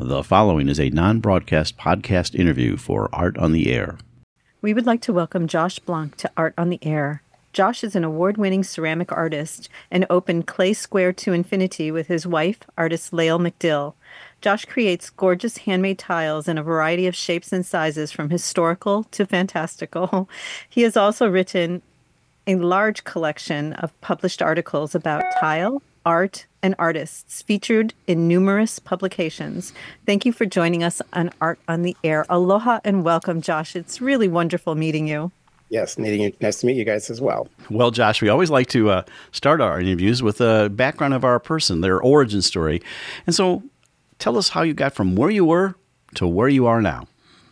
The following is a non-broadcast podcast interview for Art on the Air. We would like to welcome Josh Blanc to Art on the Air. Josh is an award-winning ceramic artist and opened Clay Square to Infinity with his wife, artist Lael McDill. Josh creates gorgeous handmade tiles in a variety of shapes and sizes from historical to fantastical. He has also written a large collection of published articles about tile, art, and artists featured in numerous publications. Thank you for joining us on Art on the Air. Aloha and welcome, Josh. It's really wonderful meeting you. Yes, meeting you. Nice to meet you guys as well. Well, Josh, we always like to start our interviews with a background of our person, their origin story. And so tell us how you got from where you were to where you are now.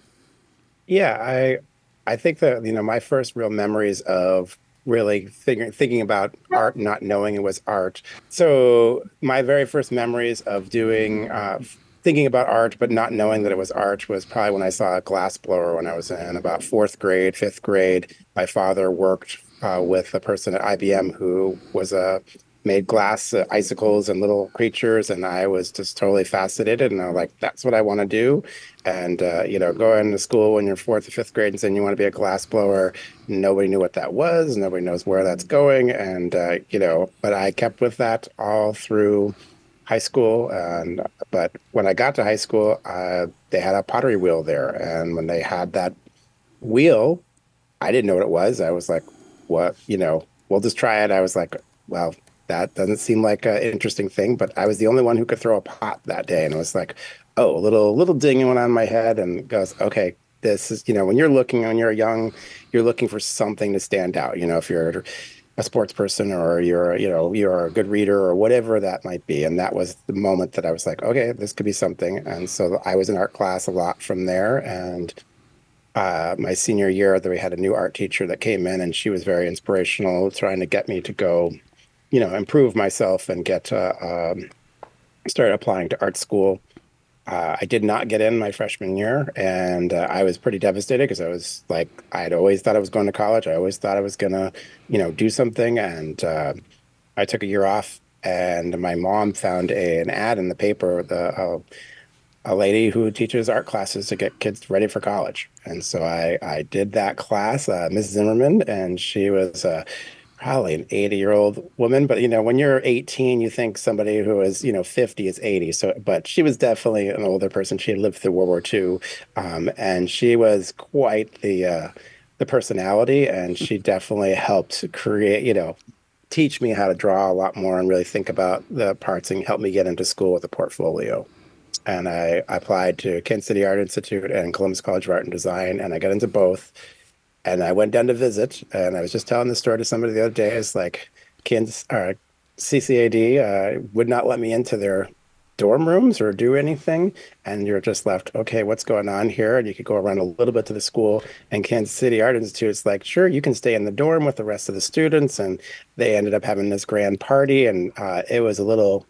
Yeah, I think that, my first real memories of really thinking about art, not knowing it was art. So my very first memories of thinking about art, but not knowing that it was art was probably when I saw a glass blower when I was in about fourth grade, fifth grade. My father worked with a person at IBM who made glass icicles and little creatures, and I was just totally fascinated, and I was like, that's what I want to do. And going to school when you're fourth or fifth grade and saying you want to be a glass blower, nobody knew what that was, nobody knows where that's going, and but I kept with that all through high school. But when I got to high school, they had a pottery wheel there, and when they had that wheel, I didn't know what it was. I was like, what, we'll just try it. I was like, well, that doesn't seem like an interesting thing, but I was the only one who could throw a pot that day. And it was like, oh, a little ding went on my head and goes, okay, this is, when you're young, you're looking for something to stand out. If you're a sports person or you're a good reader or whatever that might be. And that was the moment that I was like, okay, this could be something. And so I was in art class a lot from there. And my senior year, we had a new art teacher that came in, and she was very inspirational, trying to get me to go improve myself and get started applying to art school. I did not get in my freshman year, and I was pretty devastated because I was like, I'd always thought I was going to college. I always thought I was going to, do something. And I took a year off, and my mom found an ad in the paper, a lady who teaches art classes to get kids ready for college. And so I did that class, Ms. Zimmerman, and she was probably an 80-year-old woman, but when you're 18, you think somebody who is 50 is 80. So, but she was definitely an older person. She had lived through World War II, and she was quite the personality, and she definitely helped create, teach me how to draw a lot more and really think about the parts and help me get into school with a portfolio. And I applied to Kansas City Art Institute and Columbus College of Art and Design, and I got into both. And I went down to visit, and I was just telling the story to somebody the other day. It's like CCAD would not let me into their dorm rooms or do anything. And you're just left, okay, what's going on here? And you could go around a little bit to the school. And Kansas City Art Institute is like, sure, you can stay in the dorm with the rest of the students. And they ended up having this grand party, and it was a little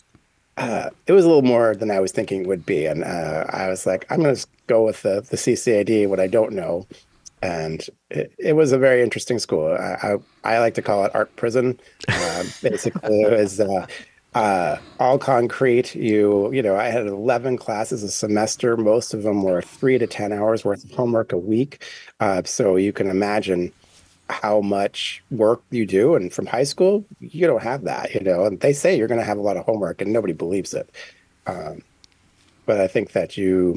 more than I was thinking it would be. And I was like, I'm going to go with the CCAD, what I don't know. And it was a very interesting school. I like to call it art prison. Basically, it was all concrete. I had 11 classes a semester. Most of them were 3 to 10 hours worth of homework a week. So you can imagine how much work you do. And from high school, you don't have that, and they say you're going to have a lot of homework, and nobody believes it. But I think that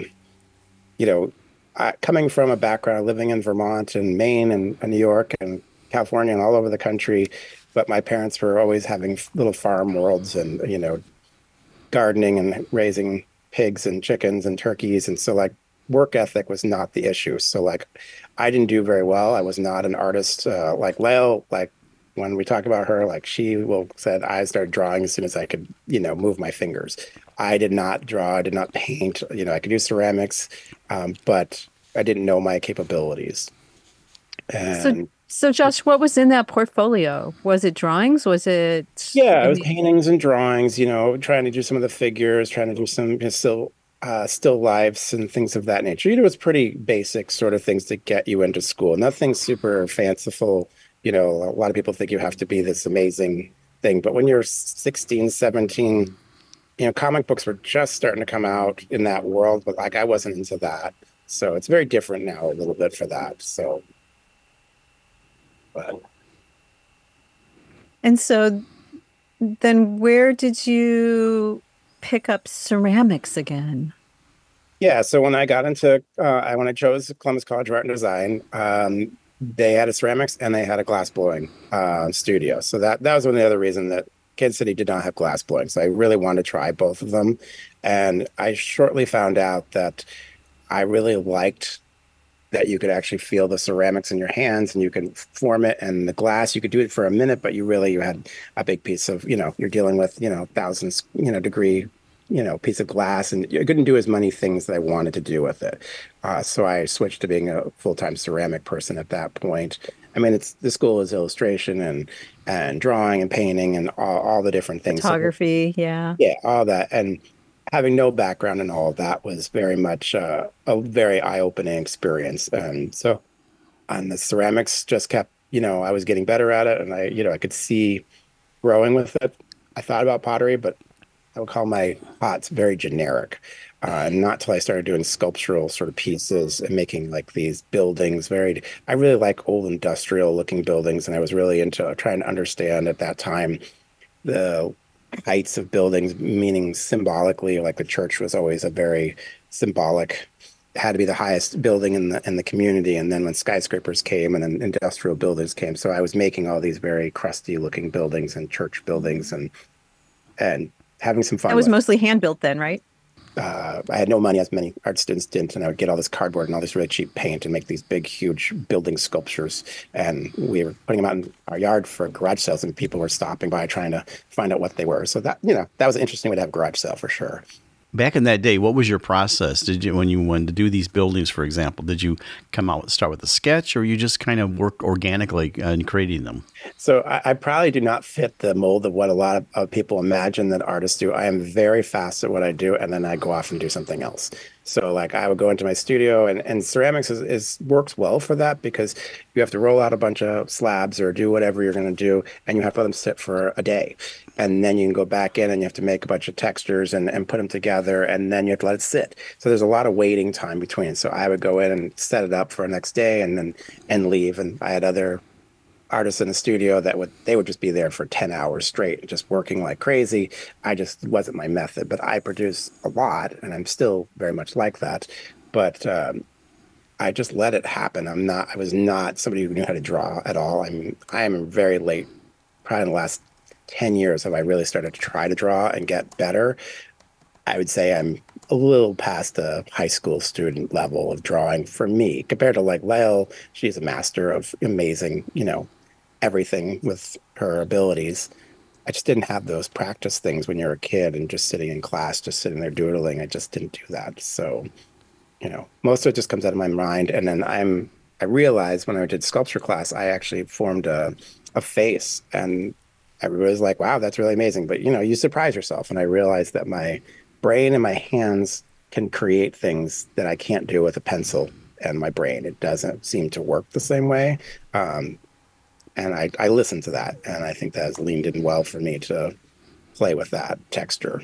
coming from a background living in Vermont and Maine and New York and California and all over the country, but my parents were always having little farm worlds and, gardening and raising pigs and chickens and turkeys. And so like work ethic was not the issue. So like I didn't do very well. I was not an artist like Lael. Like when we talk about her, like she said I started drawing as soon as I could, move my fingers. I did not draw. I did not paint. I could do ceramics, but I didn't know my capabilities. And so Josh, what was in that portfolio? Was it drawings? Was it? Yeah, it was paintings and drawings. Trying to do some of the figures, trying to do some still lifes and things of that nature. It was pretty basic sort of things to get you into school. Nothing super fanciful. A lot of people think you have to be this amazing thing, but when you're 16, 17. comic books were just starting to come out in that world, but like I wasn't into that. So it's very different now a little bit for that. So, but And so then where did you pick up ceramics again? yeah, so when I chose Columbus College of Art and Design, they had a ceramics and they had a glass blowing studio. So that was one of the other reason that Kansas City did not have glass blowing. So I really wanted to try both of them, and I shortly found out that I really liked that you could actually feel the ceramics in your hands and you can form it, and the glass you could do it for a minute, but you had a big piece of, you're dealing with, thousands, degree, piece of glass, and you couldn't do as many things that I wanted to do with it. So I switched to being a full-time ceramic person at that point. I mean, the school is illustration and drawing and painting and all the different things. So, Photography, yeah. yeah, all that. And having no background in all of that was very much a very eye-opening experience. And the ceramics just kept, I was getting better at it, and I could see growing with it. I thought about pottery, but I would call my pots very generic. Not till I started doing sculptural sort of pieces and making like these buildings. I really like old industrial looking buildings, and I was really into trying to understand at that time the heights of buildings, meaning symbolically, like the church was always a very symbolic, had to be the highest building in the community. And then when skyscrapers came and then industrial buildings came, so I was making all these very crusty looking buildings and church buildings and having some fun That was with it. mostly hand built then, right? I had no money, as many art students didn't, and I would get all this cardboard and all this really cheap paint and make these big, huge building sculptures. And we were putting them out in our yard for garage sales, and people were stopping by trying to find out what they were. So that was an interesting way to have a garage sale for sure. Back in that day, what was your process? When you wanted to do these buildings, for example, did you start with a sketch, or you just kind of work organically in creating them? So I probably do not fit the mold of what a lot of people imagine that artists do. I am very fast at what I do, and then I go off and do something else. So like I would go into my studio, and ceramics is works well for that because you have to roll out a bunch of slabs or do whatever you're going to do, and you have to let them sit for a day. And then you can go back in and you have to make a bunch of textures and put them together, and then you have to let it sit. So there's a lot of waiting time between. So I would go in and set it up for the next day and leave. And I had other artists in the studio they would just be there for 10 hours straight, just working like crazy. I just wasn't my method, but I produce a lot and I'm still very much like that. But I just let it happen. I was not somebody who knew how to draw at all. I am very late, probably in the last 10 years have I really started to try to draw and get better. I would say I'm a little past the high school student level of drawing for me compared to like Lael. She's a master of amazing, everything with her abilities. I just didn't have those practice things when you're a kid and just sitting in class, just sitting there doodling. I just didn't do that. So, most of it just comes out of my mind. And then I realized when I did sculpture class, I actually formed a face, and everybody's like, wow, that's really amazing. But, you surprise yourself. And I realized that my brain and my hands can create things that I can't do with a pencil and my brain. It doesn't seem to work the same way. And I listened to that, and I think that has leaned in well for me to play with that texture.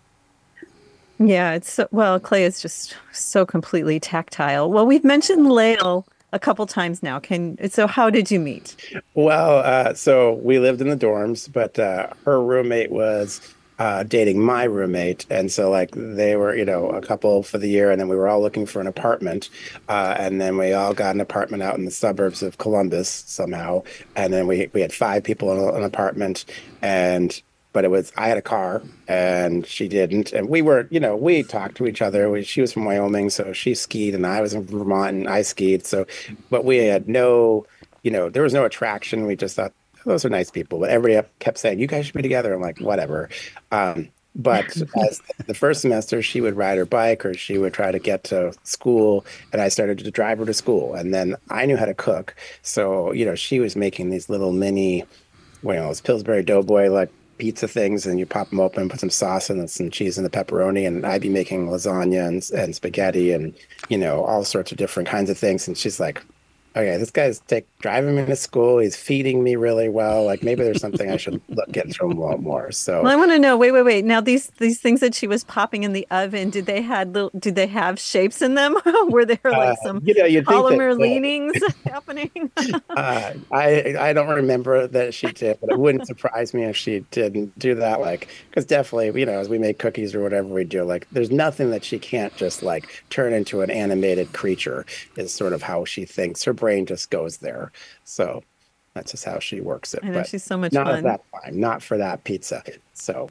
Yeah, clay is just so completely tactile. Well, we've mentioned Lael a couple times now. So how did you meet? Well, so we lived in the dorms, but her roommate was dating my roommate. And so like they were, a couple for the year, and then we were all looking for an apartment. And then we all got an apartment out in the suburbs of Columbus somehow. And then we had 5 people in an apartment, but I had a car and she didn't. And we talked to each other. She was from Wyoming, so she skied, and I was in Vermont and I skied. So, but we had there was no attraction. We just thought, those are nice people. But everybody kept saying, you guys should be together. I'm like, whatever. But as the first semester, she would ride her bike or she would try to get to school, and I started to drive her to school. And then I knew how to cook. So, she was making these little mini, those Pillsbury Doughboy, like pizza things, and you pop them open, put some sauce and some cheese and the pepperoni, and I'd be making lasagna and spaghetti and, all sorts of different kinds of things. And she's like, okay, this guy's driving me to school. He's feeding me really well. Like maybe there's something I should look into him a lot more. Well, So I want to know, wait. Now these things that she was popping in the oven, did they have shapes in them? Were there like some you'd think that polymer leanings happening? I don't remember that she did, but it wouldn't surprise me if she didn't do that. Like, because definitely, as we make cookies or whatever we do, like, there's nothing that she can't just like turn into an animated creature. Is sort of how she thinks. Her brain just goes there. So that's just how she works it. I know But she's so much not at fun. that time, not for that pizza. So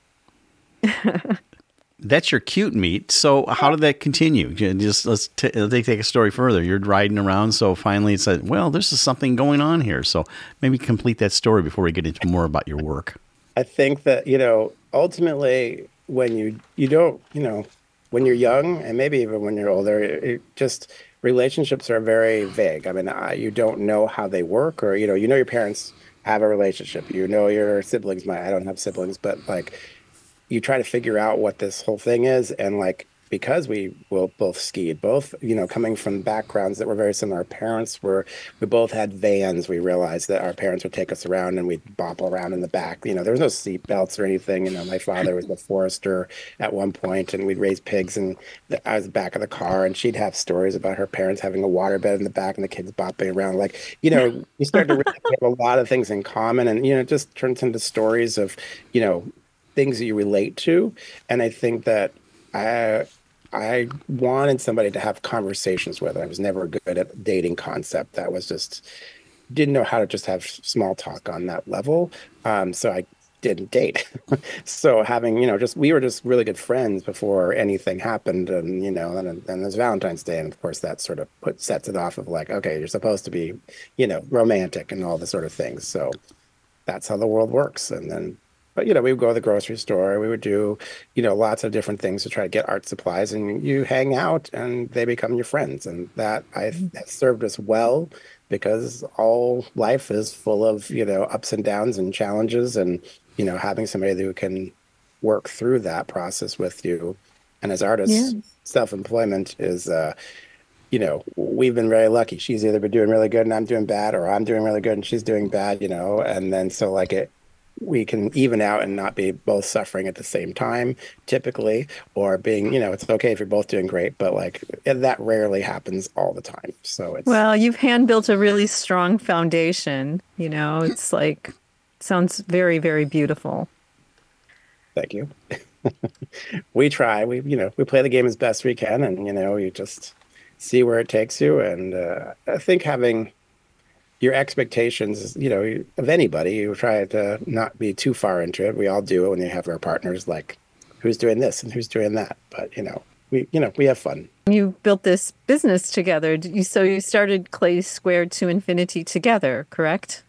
That's your cute meet. So how did that continue? Just let's take a story further. You're riding around, so finally it said, "Well, there's something going on here." So maybe complete that story before we get into more about your work. I think that, ultimately when you don't, when you're young and maybe even when you're older, it just relationships are very vague. I mean, you don't know how they work or, your parents have a relationship. Your siblings might, I don't have siblings, but like you try to figure out what this whole thing is and like because we will both skied both coming from backgrounds that were very similar. Our parents were we both had vans. We realized that our parents would take us around and we'd bop around in the back. There was no seat belts or anything. My father was a forester at one point and we'd raise pigs and I was the back of the car and she'd have stories about her parents having a waterbed in the back and the kids bopping around like you start to realize we have a lot of things in common and it just turns into stories of you know things that you relate to. And I think that I I wanted somebody to have conversations with. I was never good at dating concept. That was just didn't know how to just have small talk on that level. So I didn't date. So having, just we were just really good friends before anything happened, and then there's Valentine's Day, and of course that sort of sets it off of like, okay, you're supposed to be, romantic and all the sort of things. So that's how the world works. And then, but we would go to the grocery store. We would do, lots of different things to try to get art supplies, and you hang out, and they become your friends, and that I that served us well because all life is full of ups and downs and challenges, and having somebody who can work through that process with you. And as Yeah. artists, self-employment is we've been very lucky. She's either been doing really good and I'm doing bad, or I'm doing really good and she's doing bad, and then so like we can even out and not be both suffering at the same time, typically, or being, it's okay if you're both doing great, but like that rarely happens all the time. So it's Well, you've hand built a really strong foundation. It's like, sounds very, very beautiful. thank you. We try, we play the game as best we can, and you just see where it takes you. And I think having your expectations, of anybody, you try to not be too far into it. We all do it when you have our partners, like who's doing this and who's doing that. But we have fun. You built this business together. So you started Clay Squared to Infinity together, correct?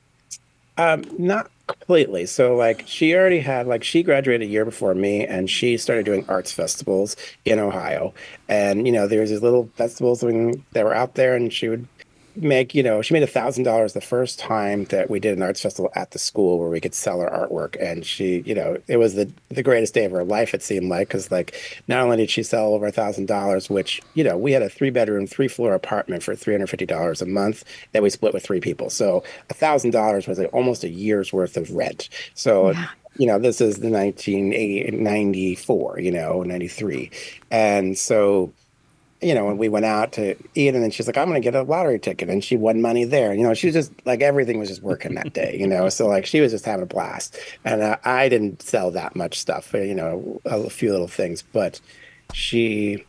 Not completely. So like she already had like she graduated a year before me and she started doing arts festivals in Ohio. And there was these little festivals that were out there and she would make, she made $1,000 the first time that we did an arts festival at the school where we could sell our artwork. And she, it was the greatest day of her life, it seemed like, because like not only did she sell over $1,000, which, we had a 3-bedroom, 3-floor apartment for $350 a month that we split with 3 people. So $1,000 was like almost a year's worth of rent. So Yeah. this is the 1994, 93. And so when we went out to eat, and then she's like, I'm going to get a lottery ticket. And she won money there. She was just like, everything was just working that day, So like she was just having a blast. And I didn't sell that much stuff, a few little things, but she,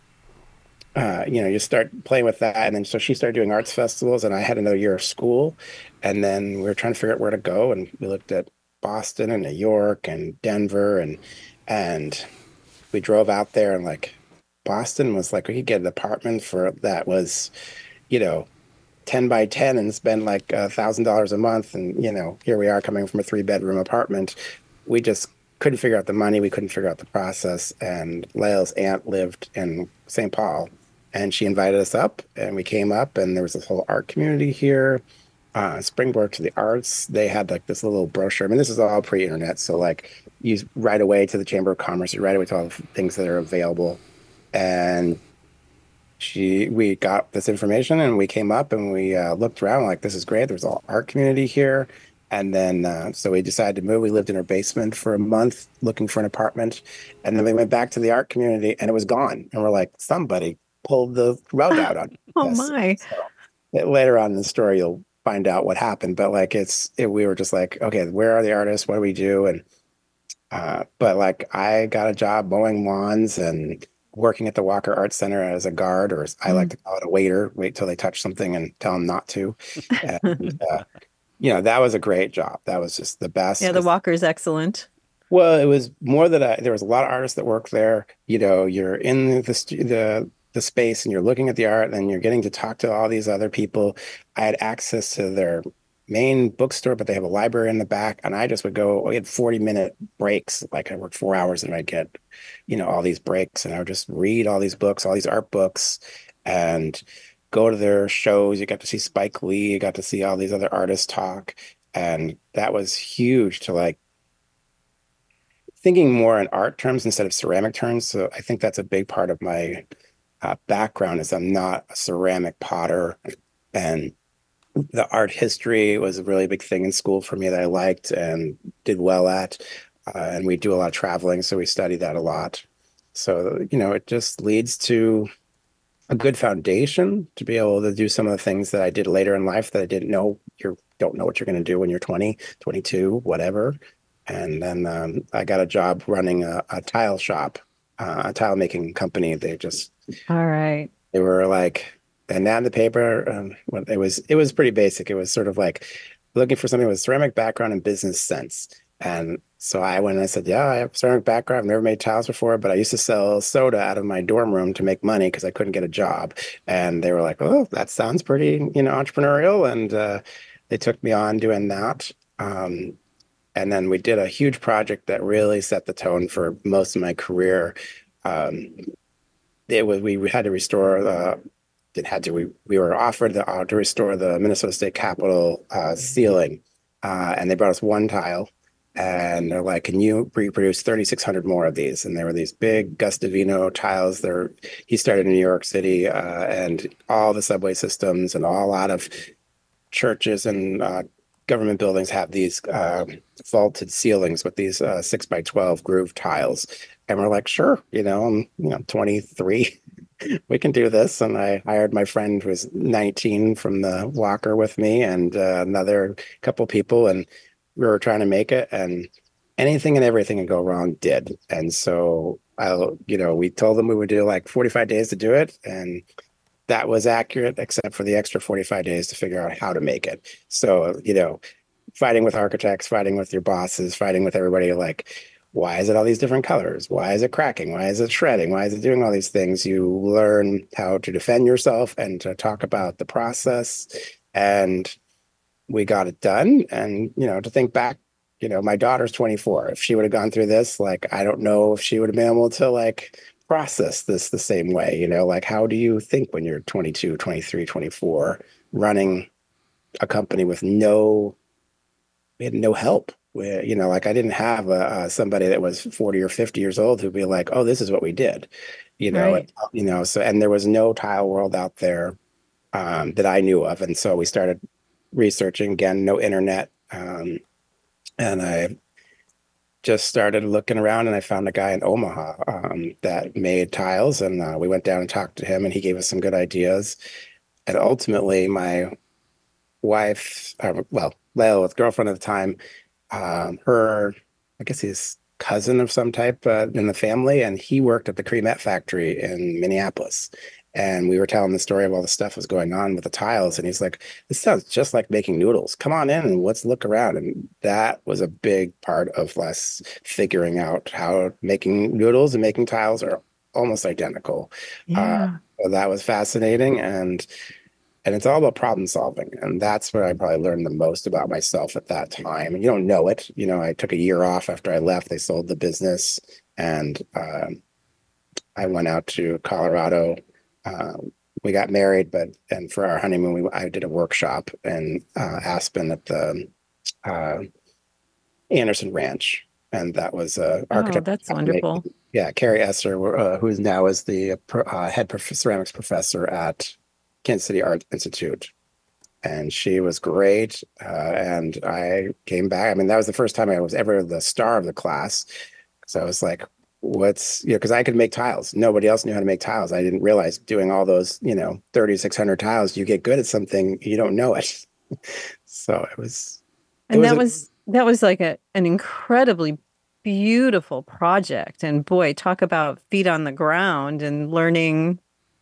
you start playing with that. And then so she started doing arts festivals, and I had another year of school. And then we were trying to figure out where to go. And we looked at Boston and New York and Denver, and we drove out there, and like, Boston was like we could get an apartment for that was, you know, 10 by 10 and spend like $1,000 a month. And, here we are coming from a 3-bedroom apartment. We just couldn't figure out the money. We couldn't figure out the process. And Lael's aunt lived in St. Paul, and she invited us up, and we came up, and there was this whole art community here. Springboard to the Arts. They had like this little brochure. I mean, this is all pre-internet. So like you right away to the Chamber of Commerce, you right away to all the things that are available. And we got this information and we came up and we looked around like this is great. There's all art community here. And then so we decided to move. We lived in our basement for a month looking for an apartment. And then we went back to the art community and it was gone. And we're like, somebody pulled the rug out on Oh us. my. So later on in the story, you'll find out what happened. But like we were just like, okay, where are the artists? What do we do? And but like I got a job mowing lawns and working at the Walker Art Center as a guard, or as I like to call it, a waiter. Wait till they touch something and tell them not to. And, that was a great job. That was just the best. Yeah, the Walker's excellent. Well, it was more that there was a lot of artists that worked there. You're in the space and you're looking at the art and you're getting to talk to all these other people. I had access to their main bookstore, but they have a library in the back. And I just would go, we had 40-minute breaks. Like I worked 4 hours and I'd get, all these breaks and I would just read all these books, all these art books and go to their shows. You got to see Spike Lee, you got to see all these other artists talk. And that was huge to like thinking more in art terms instead of ceramic terms. So I think that's a big part of my background is I'm not a ceramic potter, and the art history was a really big thing in school for me that I liked and did well at. And we do a lot of traveling, so we study that a lot. So, it just leads to a good foundation to be able to do some of the things that I did later in life that I didn't know. You don't know what you're going to do when you're 20, 22, whatever. And then I got a job running a tile shop, a tile making company. All right. They were like, and now in the paper, it was pretty basic. It was sort of like looking for something with ceramic background and business sense. And so I went and I said, yeah, I have a ceramic background. I've never made tiles before, but I used to sell soda out of my dorm room to make money because I couldn't get a job. And they were like, oh, that sounds pretty, entrepreneurial. And they took me on doing that. And then we did a huge project that really set the tone for most of my career. We had to restore we were offered to restore the Minnesota State Capitol ceiling, and they brought us one tile, and they're like, "Can you reproduce 3,600 more of these?" And there were these big Gustavino tiles. He started in New York City, and all the subway systems and a lot of churches and government buildings have these vaulted ceilings with these 6x12 groove tiles. And we're like, sure, I'm 23. We can do this. And I hired my friend who was 19 from the Walker with me and another couple people. And we were trying to make it. And anything and everything could go wrong did. And so, we told them we would do like 45 days to do it. And that was accurate, except for the extra 45 days to figure out how to make it. So, fighting with architects, fighting with your bosses, fighting with everybody, like, why is it all these different colors? Why is it cracking? Why is it shredding? Why is it doing all these things? You learn how to defend yourself and to talk about the process. And we got it done. And, to think back, my daughter's 24. If she would have gone through this, like, I don't know if she would have been able to, like, process this the same way, like, how do you think when you're 22, 23, 24, running a company with we had no help. Like I didn't have somebody that was 40 or 50 years old who'd be like, oh, this is what we did, Right. so, and there was no tile world out there that I knew of. And so we started researching again, no internet. And I just started looking around and I found a guy in Omaha that made tiles. And we went down and talked to him and he gave us some good ideas. And ultimately my wife, Lael, with girlfriend at the time, I guess his cousin of some type in the family, and he worked at the Creamet factory in Minneapolis. And we were telling the story of all the stuff that was going on with the tiles. And he's like, this sounds just like making noodles. Come on in and let's look around. And that was a big part of us figuring out how making noodles and making tiles are almost identical. Yeah. So that was fascinating. And it's all about problem solving. And that's where I probably learned the most about myself at that time. And you don't know it. I took a year off after I left. They sold the business. And I went out to Colorado. We got married, and for our honeymoon, I did a workshop in Aspen at the Anderson Ranch. And that was Oh, architect. that's wonderful. Yeah, Carrie Esser, who now is the ceramics professor at Kansas City Art Institute. And she was great. And I came back. I mean, that was the first time I was ever the star of the class. So I was like, because I could make tiles. Nobody else knew how to make tiles. I didn't realize doing all those, 3,600 tiles, you get good at something, you don't know it. So it And was that was like an incredibly beautiful project. And boy, talk about feet on the ground and learning,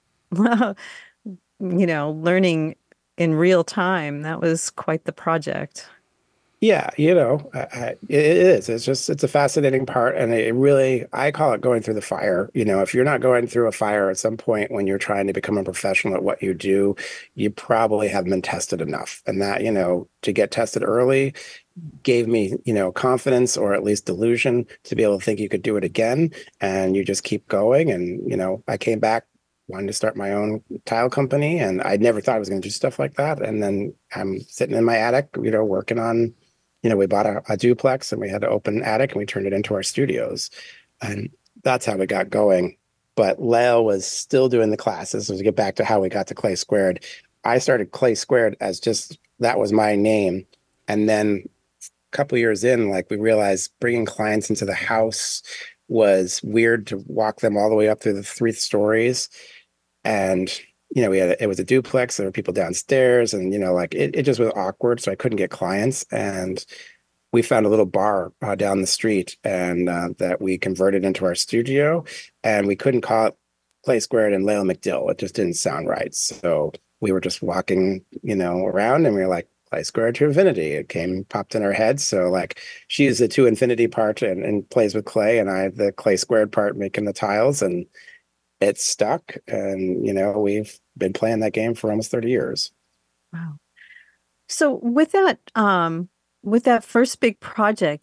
learning in real time. That was quite the project. Yeah, it is. It's a fascinating part, and it really, I call it going through the fire. If you're not going through a fire at some point when you're trying to become a professional at what you do, you probably haven't been tested enough. And that, to get tested early gave me, confidence or at least delusion to be able to think you could do it again. And you just keep going. And, I came back wanting to start my own tile company, and I never thought I was going to do stuff like that. And then I'm sitting in my attic, working on we bought a duplex and we had to open an attic and we turned it into our studios. And that's how we got going. But Lael was still doing the classes. So to get back to how we got to Clay Squared, I started Clay Squared as just that was my name. And then a couple years in, like we realized bringing clients into the house was weird to walk them all the way up through the 3 stories. And it was a duplex. There were people downstairs, and like it just was awkward. So I couldn't get clients, and we found a little bar down the street, and that we converted into our studio. And we couldn't call it Clay Squared and Lael McDill. It just didn't sound right. So we were just walking, around, and we were like Clay Squared to Infinity. Popped in our heads. So like she's the to Infinity part and plays with clay, and I the Clay Squared part making the tiles, and it stuck. And we've been playing that game for almost 30 years. Wow. So with that first big project,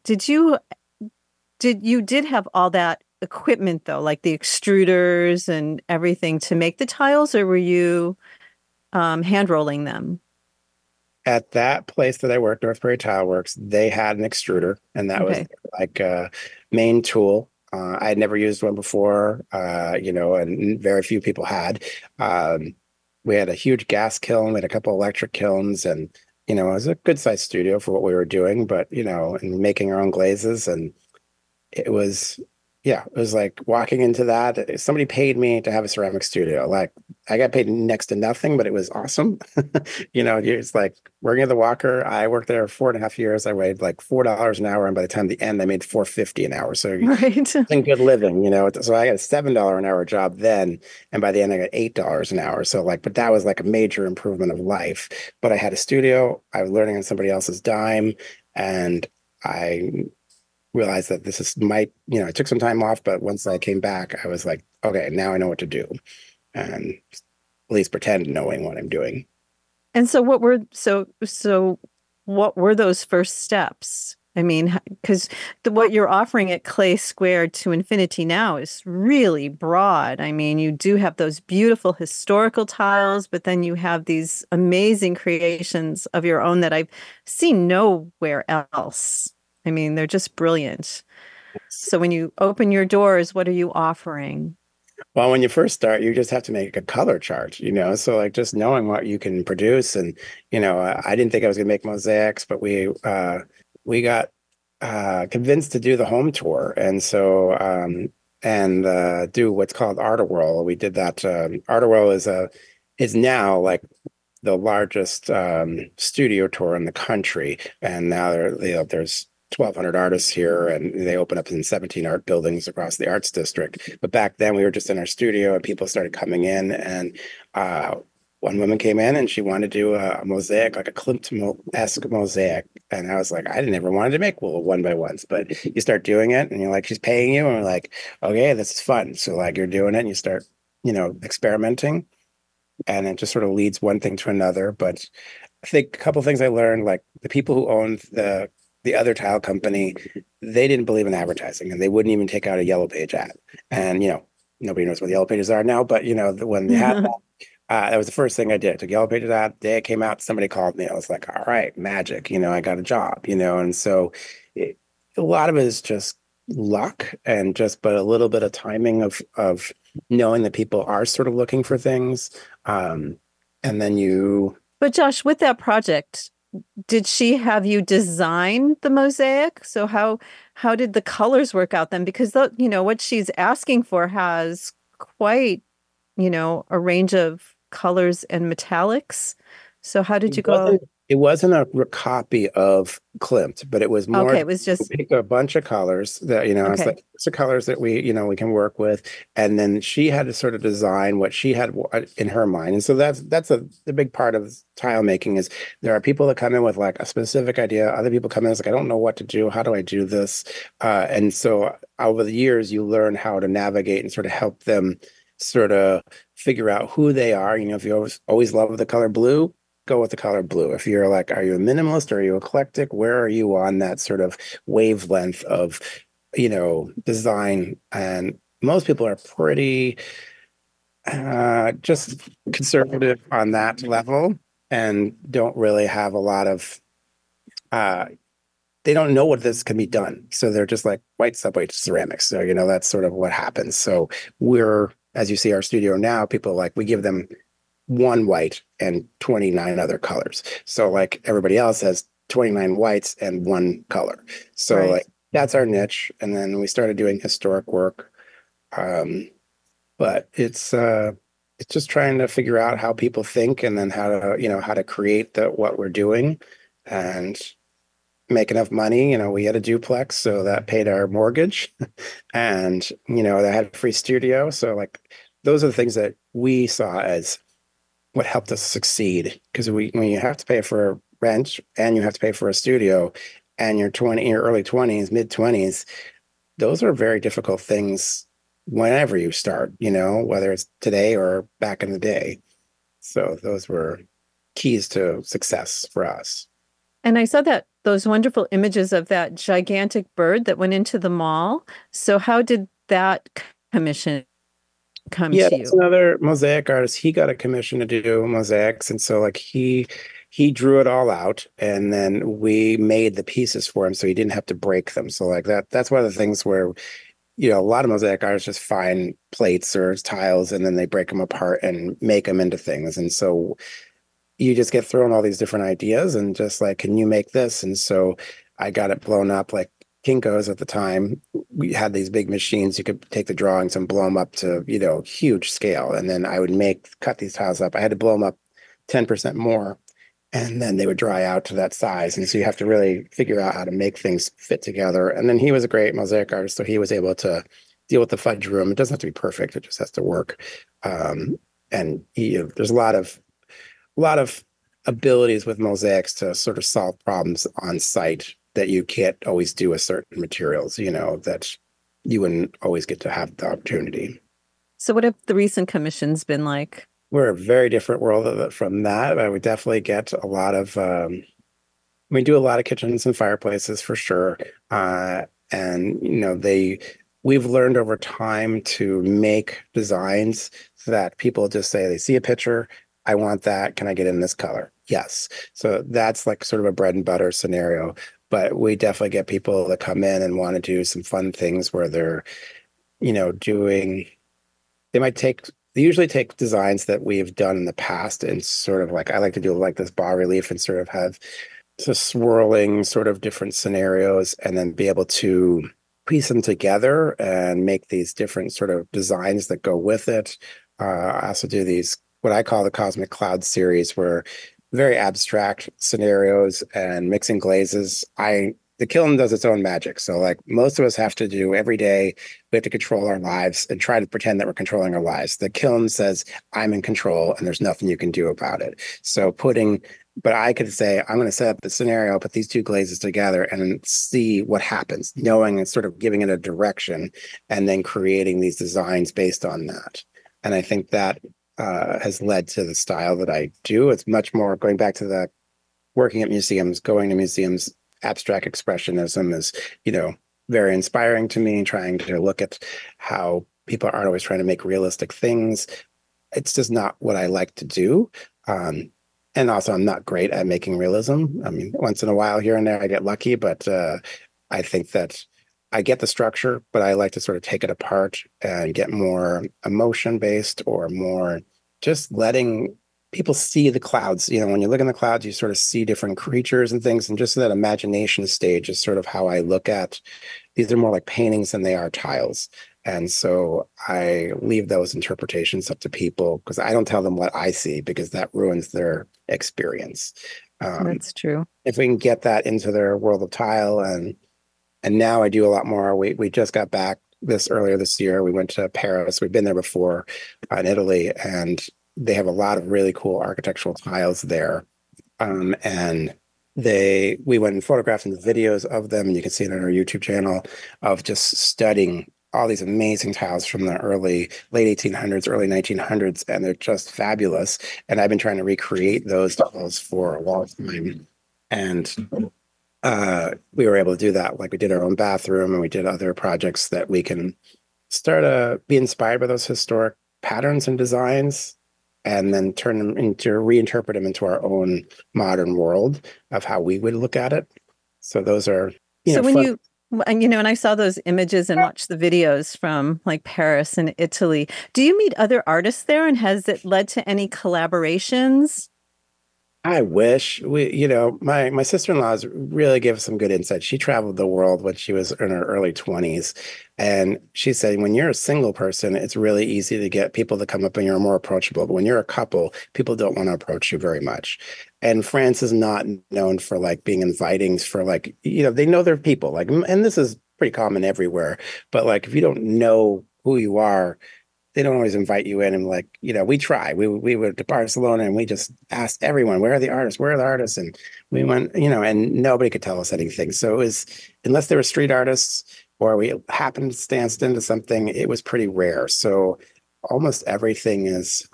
did have all that equipment though, like the extruders and everything to make the tiles, or were you hand rolling them? At that place that I worked, North Prairie Tile Works, they had an extruder, and that was Okay. like a main tool. I had never used one before, and very few people had. We had a huge gas kiln, we had a couple electric kilns, and it was a good sized studio for what we were doing, but and making our own glazes. And it was yeah, it was like walking into that. Somebody paid me to have a ceramic studio. Like I got paid next to nothing, but it was awesome. It's like working at the Walker. I worked there 4.5 years. I made like $4 an hour, and by the time the end, I made $4.50 an hour. So Right. in good living. So I got a $7 an hour job then, and by the end, I got $8 an hour. So like, but that was like a major improvement of life. But I had a studio. I was learning on somebody else's dime, and I realized that this is I took some time off, but once I came back, I was like, okay, now I know what to do, and at least pretend knowing what I'm doing. And so what were those first steps? I mean, because what you're offering at Clay Squared to Infinity now is really broad. I mean, you do have those beautiful historical tiles, but then you have these amazing creations of your own that I've seen nowhere else. I mean, they're just brilliant. So when you open your doors, what are you offering? Well, when you first start, you just have to make a color chart. So like just knowing what you can produce, and I didn't think I was going to make mosaics, but we got convinced to do the home tour, and so and do what's called Art of Whirl. We did that. Art of Whirl is now like the largest studio tour in the country, and now there's 1,200 artists here, and they open up in 17 art buildings across the arts district. But back then, we were just in our studio, and people started coming in, and one woman came in, and she wanted to do a mosaic, like a Klimt-esque mosaic. And I was like, I never wanted to make one by ones, but you start doing it, and you're like, she's paying you, and we're like, okay, this is fun. So like you're doing it, and you start, experimenting, and it just sort of leads one thing to another. But I think a couple of things I learned, like the people who owned the other tile company, they didn't believe in advertising, and they wouldn't even take out a yellow page ad. And nobody knows what the yellow pages are now, but when they had that was the first thing I did. Took yellow pages out. The day it came out, somebody called me. I was like, all right, magic. I got a job. And so a lot of it is just luck and just but a little bit of timing of knowing that people are sort of looking for things. And then you But Josh, with that project, did she have you design the mosaic? So how did the colors work out then? Because what she's asking for has quite, a range of colors and metallics. So how did It you go? wasn't it wasn't a copy of Klimt, but it was more Okay, it was we just picked a bunch of colors that, it's okay. like it's the colors that we can work with. And then she had to sort of design what she had in her mind. And so that's the big part of tile making is there are people that come in with like a specific idea. Other people come in as like, I don't know what to do. How do I do this? And so over the years, you learn how to navigate and sort of help them sort of figure out who they are. If you always love the color blue, go with the color blue. If you're like, are you a minimalist or are you eclectic? Where are you on that sort of wavelength of, design? And most people are pretty just conservative on that level and don't really have a lot of uh they don't know what this can be done. So they're just like white subway ceramics. So, that's sort of what happens. So we're, as you see our studio now, people like we give them one white and 29 other colors. So like everybody else has 29 whites and one color. So Right. like that's our niche. And then we started doing historic work. But it's just trying to figure out how people think and then how to create what we're doing and make enough money. We had a duplex, so that paid our mortgage and they had a free studio. So like those are the things that we saw as what helped us succeed. Because when you have to pay for rent and you have to pay for a studio and you're your early 20s, mid 20s, those are very difficult things whenever you start, whether it's today or back in the day. So those were keys to success for us. And I saw that those wonderful images of that gigantic bird that went into the mall. So how did that commission come Yeah, to that's you? another mosaic artist. He got a commission to do mosaics, and so like he drew it all out, and then we made the pieces for him, so he didn't have to break them. So like that's one of the things where a lot of mosaic artists just find plates or tiles, and then they break them apart and make them into things. And so you just get thrown all these different ideas, and just like, can you make this? And so I got it blown up like Kinko's at the time. We had these big machines. You could take the drawings and blow them up to, huge scale. And then I would cut these tiles up. I had to blow them up 10% more. And then they would dry out to that size. And so you have to really figure out how to make things fit together. And then he was a great mosaic artist. So he was able to deal with the fudge room. It doesn't have to be perfect. It just has to work. And there's a lot of abilities with mosaics to sort of solve problems on site that you can't always do with certain materials, that you wouldn't always get to have the opportunity. So what have the recent commissions been like? We're a very different world from that. I would definitely get a lot of, we do a lot of kitchens and fireplaces for sure. And, we've learned over time to make designs that people just say, they see a picture, I want that. Can I get in this color? Yes. So that's like sort of a bread and butter scenario. But we definitely get people that come in and want to do some fun things where they're, doing, they usually take designs that we've done in the past and sort of like, I like to do like this bas relief and sort of have so swirling sort of different scenarios and then be able to piece them together and make these different sort of designs that go with it. I also do these what I call the Cosmic Cloud series, where very abstract scenarios and mixing glazes. The kiln does its own magic. So like most of us have to do every day, we have to control our lives and try to pretend that we're controlling our lives. The kiln says, I'm in control and there's nothing you can do about it. So but I could say, I'm going to set up the scenario, put these two glazes together and see what happens, knowing and sort of giving it a direction and then creating these designs based on that. And I think that has led to the style that I do. It's much more going back to the working at museums, going to museums. Abstract expressionism is, very inspiring to me, trying to look at how people aren't always trying to make realistic things. It's just not what I like to do. And also, I'm not great at making realism. I mean, once in a while here and there, I get lucky, but I think that I get the structure, but I like to sort of take it apart and get more emotion based or more just letting people see the clouds. You know, when you look in the clouds, you sort of see different creatures and things. And just that imagination stage is sort of how I look at these are more like paintings than they are tiles. And so I leave those interpretations up to people because I don't tell them what I see because that ruins their experience. That's true. If we can get that into their world of tile and now I do a lot more. We just got back earlier this year. We went to Paris. We've been there before in Italy, and they have a lot of really cool architectural tiles there. And we went and photographed some videos of them, and you can see it on our YouTube channel of just studying all these amazing tiles from the late 1800s, early 1900s, and they're just fabulous. And I've been trying to recreate those tiles for a long time. And we were able to do that. Like we did our own bathroom and we did other projects that we can start to be inspired by those historic patterns and designs and then turn them reinterpret them into our own modern world of how we would look at it. So those are, So when fun. and I saw those images and watched the videos from like Paris and Italy, do you meet other artists there and has it led to any collaborations? I wish my sister-in-law's really gave us some good insight. She traveled the world when she was in her early 20s. And she said, when you're a single person, it's really easy to get people to come up and you're more approachable. But when you're a couple, people don't want to approach you very much. And France is not known for like being inviting for like, they know their people. Like, and this is pretty common everywhere. But like, if you don't know who you are, they don't always invite you in and like, we try. We went to Barcelona and we just asked everyone, where are the artists? Where are the artists? And we went, and nobody could tell us anything. So it was, unless they were street artists or we happened to stand into something, it was pretty rare. So almost everything is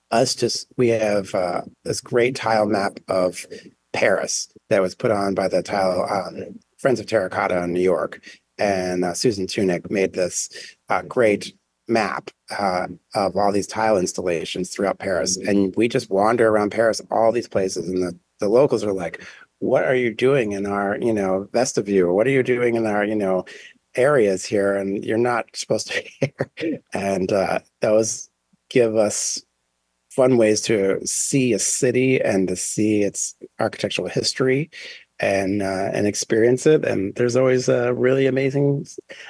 we have this great tile map of Paris that was put on by the tile Friends of Terracotta in New York. And Susan Tunick made this great map of all these tile installations throughout Paris. And we just wander around Paris, all these places. And the locals are like, what are you doing in our, vestibule? What are you doing in our, areas here? And you're not supposed to be here. And those give us fun ways to see a city and to see its architectural history and experience it. And there's always a really amazing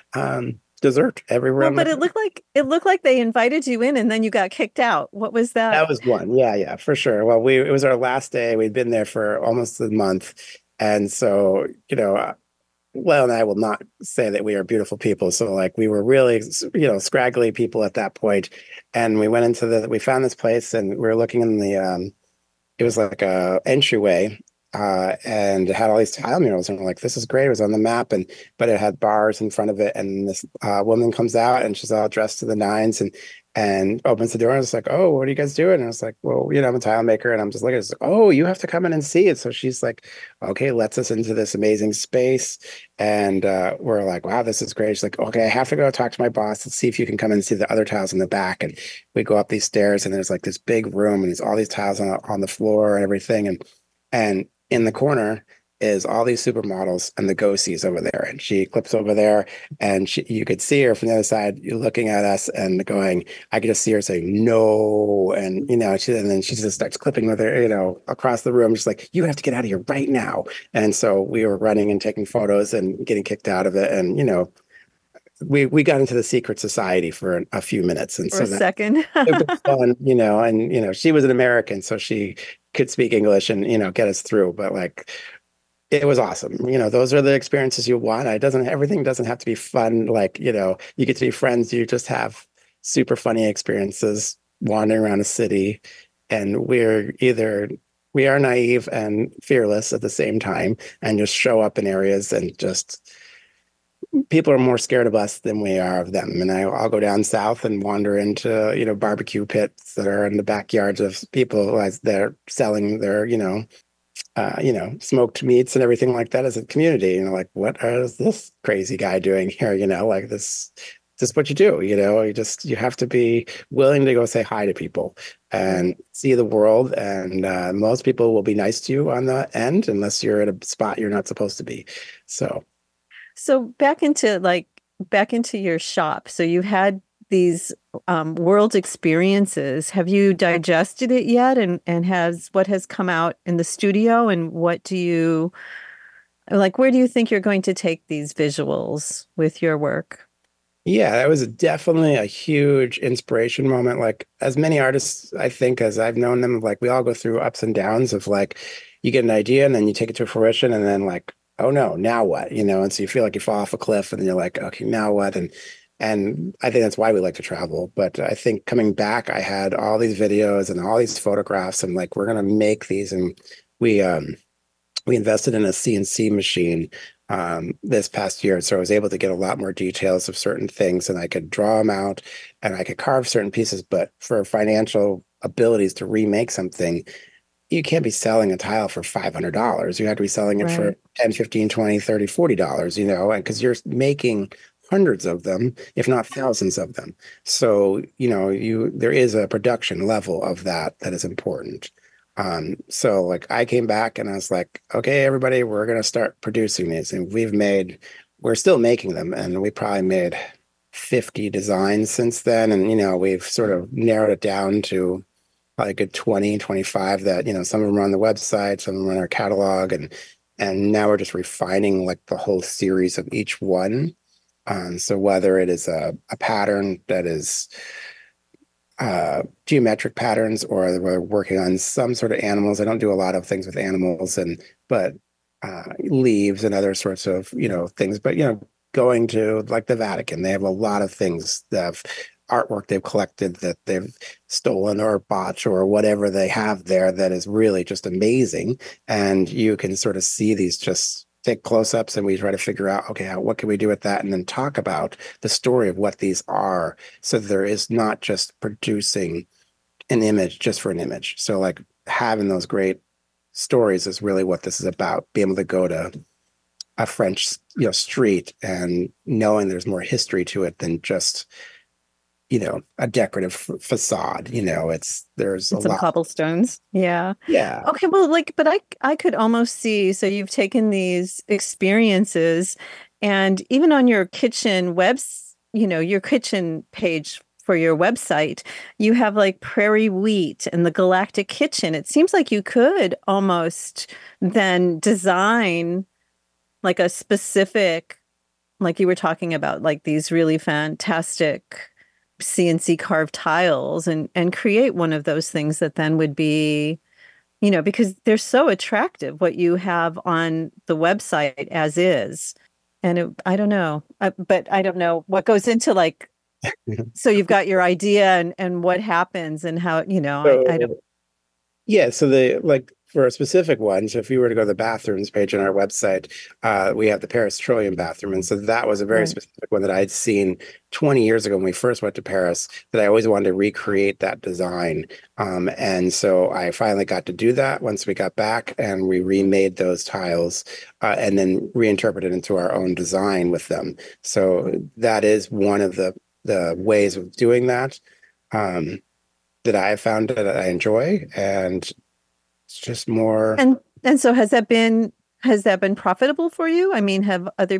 dessert everywhere. Well, but it looked like they invited you in and then you got kicked out. What was that? That was one. Yeah, for sure. Well, it was our last day. We'd been there for almost a month. And so, Well, and I will not say that we are beautiful people. So like we were really, scraggly people at that point. And we went we found this place and we were looking in it was like a entryway and it had all these tile murals and we're like, this is great. It was on the map but it had bars in front of it. And this woman comes out and she's all dressed to the nines and opens the door and it's like, oh, what are you guys doing? And I was like, well, I'm a tile maker. And I'm just looking at it. Like, oh, you have to come in and see it. So she's like, okay, lets us into this amazing space. And we're like, wow, this is great. She's like, okay, I have to go talk to my boss. Let's see if you can come in and see the other tiles in the back. And we go up these stairs and there's like this big room and there's all these tiles on the floor and everything. And in the corner is all these supermodels and the ghosties over there. And she clips over there and you could see her from the other side looking at us and going, I could just see her saying, no. And, and then she just starts clipping with her, across the room, just like, you have to get out of here right now. And so we were running and taking photos and getting kicked out of it. And, we got into the secret society for a few minutes. And for a second. It was fun, and, she was an American, so she could speak English and, get us through. But like, it was awesome. Those are the experiences you want. Everything doesn't have to be fun. Like, you get to be friends. You just have super funny experiences wandering around a city. And we are naive and fearless at the same time and just show up in areas and just people are more scared of us than we are of them. And I'll go down south and wander into, barbecue pits that are in the backyards of people as they're selling their, smoked meats and everything like that as a community. Like, what is this crazy guy doing here? Like this is what you do. You have to be willing to go say hi to people and see the world. And most people will be nice to you on the end, unless you're at a spot you're not supposed to be. So. So back into your shop. So you had these world experiences. Have you digested it yet? And has what has come out in the studio? And what do you like? Where do you think you're going to take these visuals with your work? Yeah, that was definitely a huge inspiration moment. Like as many artists, I think, as I've known them, like we all go through ups and downs of like you get an idea and then you take it to fruition and then like, oh no, now what? And so you feel like you fall off a cliff and then you're like, okay, now what? And I think that's why we like to travel. But I think coming back, I had all these videos and all these photographs and like we're gonna make these and we invested in a CNC machine this past year. So I was able to get a lot more details of certain things and I could draw them out and I could carve certain pieces. But for financial abilities to remake something, you can't be selling a tile for $500. You have to be selling it for Right. 10, 15, 20, 30, $40, and because you're making hundreds of them, if not thousands of them. So, there is a production level of that is important. So like I came back and I was like, okay, everybody, we're gonna start producing these. And we're still making them, and we probably made 50 designs since then. And we've sort of narrowed it down to probably a good 20, 25 that, some of them are on the website, some of them are on our catalog, and now we're just refining like the whole series of each one. So whether it is a pattern that is geometric patterns or we're working on some sort of animals. I don't do a lot of things with animals but leaves and other sorts of, things. But, going to like the Vatican, they have a lot of things that have artwork they've collected that they've stolen or bought or whatever they have there that is really just amazing. And you can sort of see these just take close-ups and we try to figure out, okay, what can we do with that? And then talk about the story of what these are. So there is not just producing an image just for an image. So like having those great stories is really what this is about. Being able to go to a French, street and knowing there's more history to it than just, a decorative facade. There's a And some lot. cobblestones. Yeah. Yeah. Okay, well, but I could almost see, so you've taken these experiences and even on your kitchen your kitchen page for your website, you have like Prairie Wheat and the Galactic Kitchen. It seems like you could almost then design like a specific, like you were talking about, like these really fantastic CNC carved tiles and create one of those things that then would be, because they're so attractive what you have on the website as is. And I don't know, but I don't know what goes into like, so you've got your idea and what happens and how, I don't. So yeah, so the like for a specific one, so if you were to go to the bathrooms page on our website, we have the Paris Trillium bathroom. And so that was a very Right. specific one that I'd seen 20 years ago when we first went to Paris, that I always wanted to recreate that design. And so I finally got to do that once we got back and we remade those tiles and then reinterpreted into our own design with them. So that is one of the ways of doing that. That I have found that I enjoy, and it's just more. And so has that been profitable for you? I mean, have other,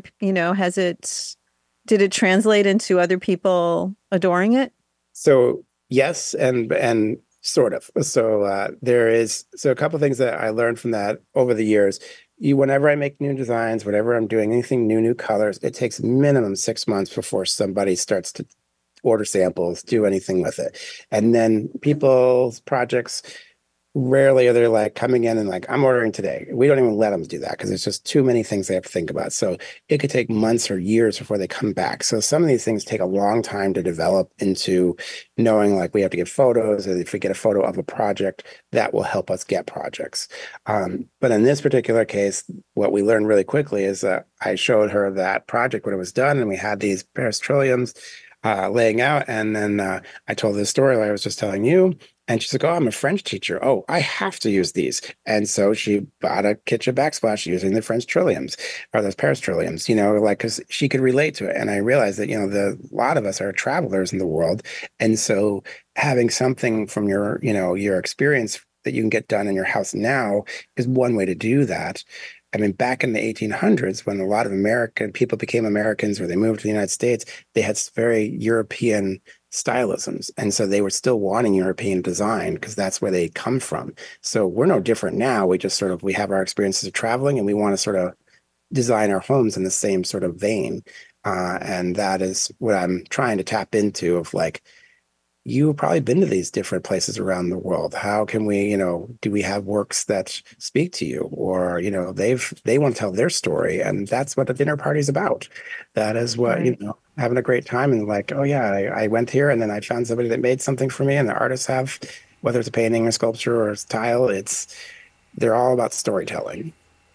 did it translate into other people adoring it? So yes, and sort of. So so a couple of things that I learned from that over the years. Whenever I make new designs, whenever I'm doing anything new colors, it takes minimum 6 months before somebody starts to order samples, do anything with it. And then people's projects rarely are they like coming in and like, I'm ordering today. We don't even let them do that because there's just too many things they have to think about. So it could take months or years before they come back. So some of these things take a long time to develop into knowing like we have to get photos, or if we get a photo of a project, that will help us get projects. But in this particular case, what we learned really quickly is that I showed her that project when it was done and we had these Paris Trilliums laying out. And then I told the story like I was just telling you. And she's like, oh, I'm a French teacher. Oh, I have to use these. And so she bought a kitchen backsplash using the French trilliums or those Paris trilliums, like, because she could relate to it. And I realized that, a lot of us are travelers in the world. And so having something from your experience that you can get done in your house now is one way to do that. I mean, back in the 1800s, when a lot of American people became Americans or they moved to the United States, they had very European stylisms. And so they were still wanting European design because that's where they come from. So we're no different now. We just sort of, we have our experiences of traveling and we want to sort of design our homes in the same sort of vein. And that is what I'm trying to tap into of like, you've probably been to these different places around the world. How can we, do we have works that speak to you? Or, they want to tell their story. And that's what a dinner party is about. That is what, Right. having a great time and like, oh yeah, I went here and then I found somebody that made something for me. And the artists have, whether it's a painting or sculpture or tile, they're all about storytelling.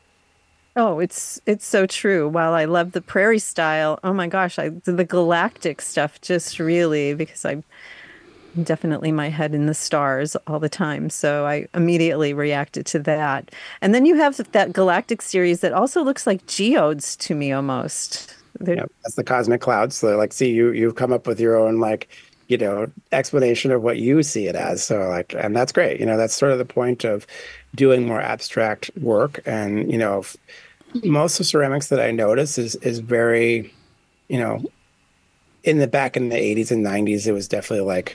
Oh, it's so true. While I love the prairie style, oh my gosh, the galactic stuff just really because I'm definitely my head in the stars all the time. So I immediately reacted to that. And then you have that galactic series that also looks like geodes to me almost. They're, That's the cosmic clouds. So like, see, you've come up with your own like, explanation of what you see it as. So like, and that's great. That's sort of the point of doing more abstract work. And, most of ceramics that I notice is very, you know, in the back in the 80s and 90s, it was definitely like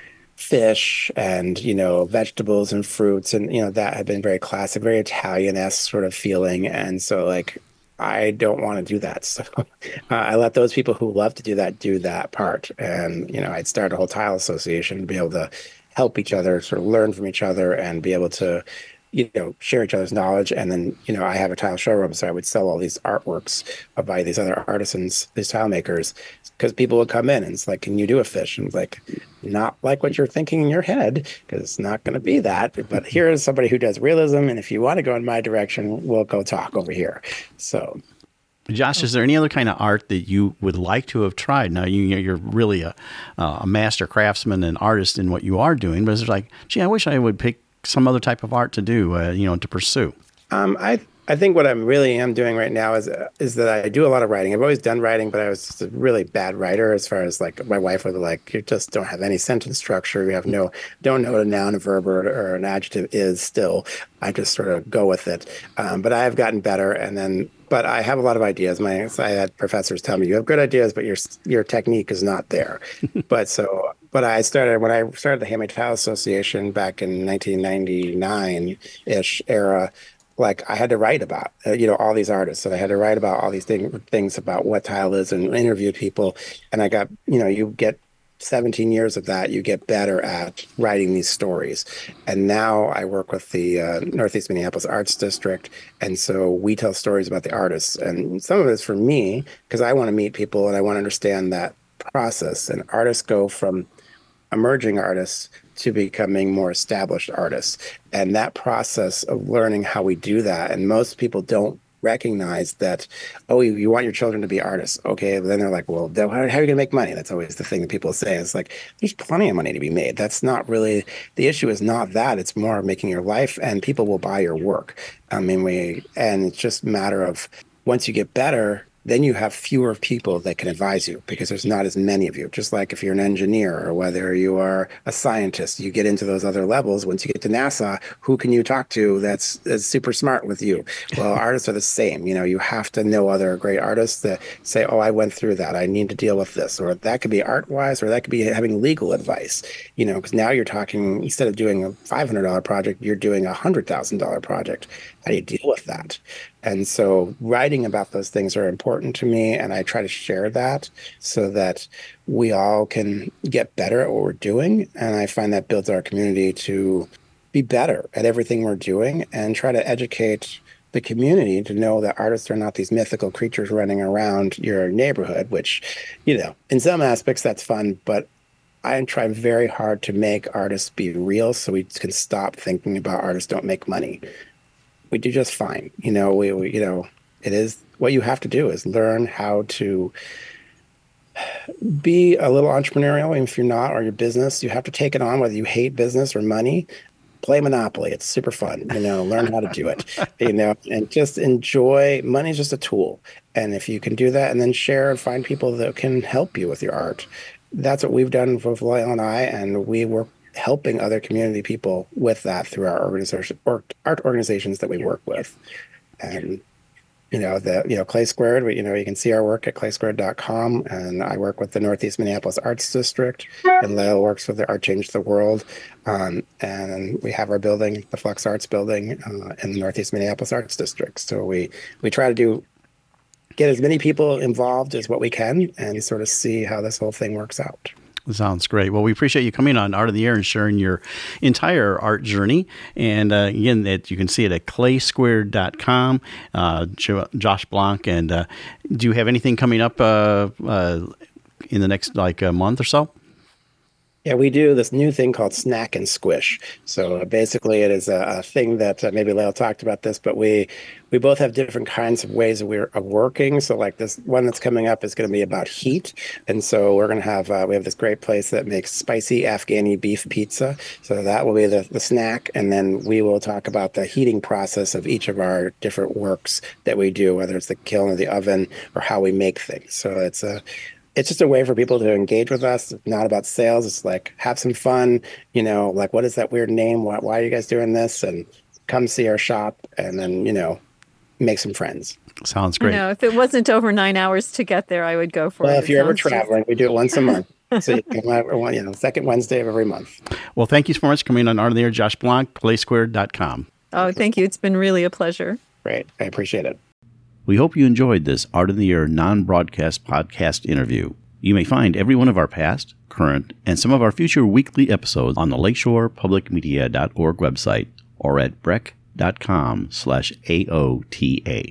fish and, vegetables and fruits. And, that had been very classic, very Italian-esque sort of feeling. And so like, I don't want to do that. So I let those people who love to do that part. And, I'd start a whole tile association to be able to help each other, sort of learn from each other and be able to share each other's knowledge. And then, I have a tile showroom, so I would sell all these artworks by these other artisans, these tile makers, because people would come in and it's like, can you do a fish? And it's like, not like what you're thinking in your head, because it's not going to be that. But here is somebody who does realism. And if you want to go in my direction, we'll go talk over here. So Josh, is there any other kind of art that you would like to have tried? Now, you're really a master craftsman and artist in what you are doing, but it's like, gee, I wish I would pick some other type of art to do, to pursue. I think what I really am doing right now is that I do a lot of writing. I've always done writing, but I was just a really bad writer as far as like my wife would be like, you just don't have any sentence structure. You have don't know what a noun, a verb, or an adjective is still. I just sort of go with it. But I have gotten better. But I have a lot of ideas. I had professors tell me, you have good ideas, but your technique is not there. But I started when I started the Handmade Tile Association back in 1999-ish era. Like I had to write about, all these artists, and I had to write about all these things about what tile is and interview people. And I got, you get 17 years of that, you get better at writing these stories. And now I work with the Northeast Minneapolis Arts District. And so we tell stories about the artists. And some of it's for me, because I want to meet people and I want to understand that process. And artists go from emerging artists to becoming more established artists. And that process of learning how we do that, and most people don't recognize that, oh, you want your children to be artists. Okay, but then they're like, well, how are you going to make money? That's always the thing that people say. It's like, there's plenty of money to be made. That's not really, the issue is not that. It's more making your life, and people will buy your work. And it's just a matter of once you get better, then you have fewer people that can advise you because there's not as many of you. Just like if you're an engineer or whether you are a scientist, you get into those other levels. Once you get to NASA, who can you talk to that's super smart with you? Well, artists are the same. You have to know other great artists that say, oh, I went through that. I need to deal with this. Or that could be art-wise, or that could be having legal advice, because now you're talking, instead of doing a $500 project, you're doing a $100,000 project. How do you deal with that? And so writing about those things are important to me, and I try to share that so that we all can get better at what we're doing. And I find that builds our community to be better at everything we're doing and try to educate the community to know that artists are not these mythical creatures running around your neighborhood, which, in some aspects that's fun, but I try very hard to make artists be real so we can stop thinking about artists don't make money. We do just fine. It is what you have to do is learn how to be a little entrepreneurial. If you're not, or your business, you have to take it on, whether you hate business or money. Play Monopoly. It's super fun, learn how to do it, and just enjoy. Money is just a tool. And if you can do that and then share and find people that can help you with your art, that's what we've done with Lael and I, and we work helping other community people with that through our organization or art organizations that we work with. And Clay Squared, you can see our work at claysquared.com. And I work with the Northeast Minneapolis Arts District, and Lael works with the Art Change the World. And we have our building, the Flux Arts building, in the Northeast Minneapolis Arts District. So we try to get as many people involved as what we can and sort of see how this whole thing works out. Sounds great. Well, we appreciate you coming on Art of the Air and sharing your entire art journey. And again, that you can see it at claysquared.com. Josh Blanc. And do you have anything coming up in the next a month or so? Yeah, we do this new thing called Snack and Squish. So basically, it is a thing that maybe Lael talked about this, but we both have different kinds of ways of working. So like this one that's coming up is going to be about heat, and so we're going to have we have this great place that makes spicy Afghani beef pizza. So that will be the snack, and then we will talk about the heating process of each of our different works that we do, whether it's the kiln or the oven or how we make things. So it's just a way for people to engage with us. It's not about sales. It's like, have some fun, like, what is that weird name? Why are you guys doing this? And come see our shop and then, make some friends. Sounds great. If it wasn't over 9 hours to get there, I would go for it. Well, if you're ever traveling, we do it once a month. So you can have second Wednesday of every month. Well, thank you so much for coming on Art of the Air. Josh Blanc, claysquared.com. Oh, thank you. It's been really a pleasure. Great. I appreciate it. We hope you enjoyed this Art of the Air non-broadcast podcast interview. You may find every one of our past, current, and some of our future weekly episodes on the lakeshorepublicmedia.org website or at breck.com/AOTA.